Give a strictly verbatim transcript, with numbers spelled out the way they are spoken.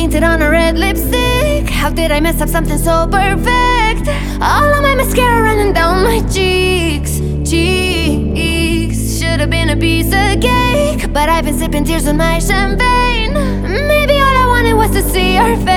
painted on a red lipstick. How did I mess up something so perfect? All of my mascara running down my cheeks, cheeks. Should've been a piece of cake, but I've been sipping tears on my champagne. Maybe all I wanted was to see your face.